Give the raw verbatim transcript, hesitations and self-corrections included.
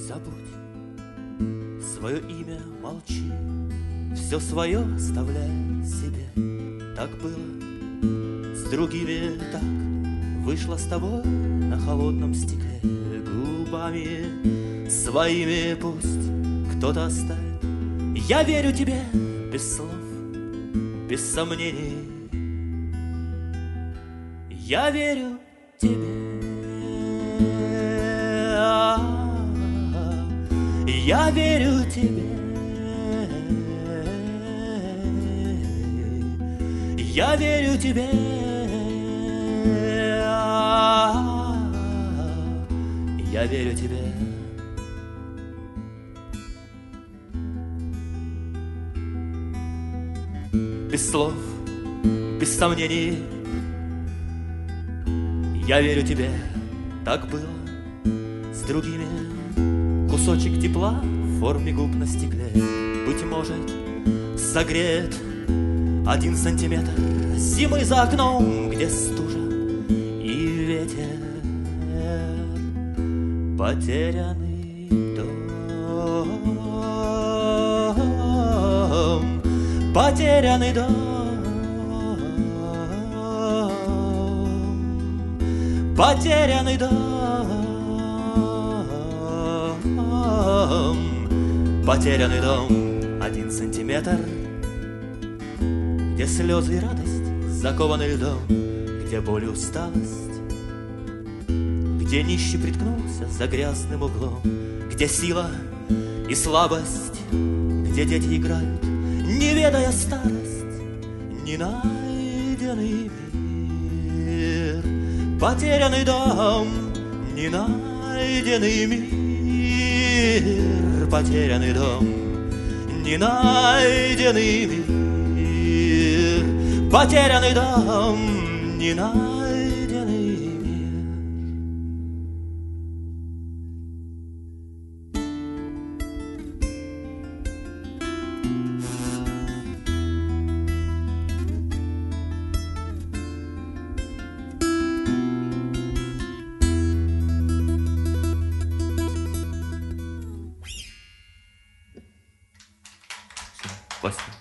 забудь свое имя, молчи, все свое оставляй себе. Так было с другими, так вышло с тобой на холодном стекле. Губами своими пусть кто-то оставит. Я верю тебе без слов, без сомнений. Я верю тебе. Я верю тебе. Я верю тебе. Я верю тебе. Без слов, без сомнений. Я верю тебе. Так было с другими. Кусочек тепла в форме губ на стекле. Быть может, согреет один сантиметр зимы за окном, где стужа и ветер. Потерянный дом, потерянный дом, потерянный дом, потерянный дом. Один сантиметр, где слезы и радость закованы льдом, где боль и усталость, где нищий приткнулся за грязным углом, где сила и слабость, где дети играют, не ведая старость, ненайденный мир. Потерянный дом, ненайденный мир. Потерянный дом, ненайденный мир. Потерянный дом, ненайденный мир. Спасибо.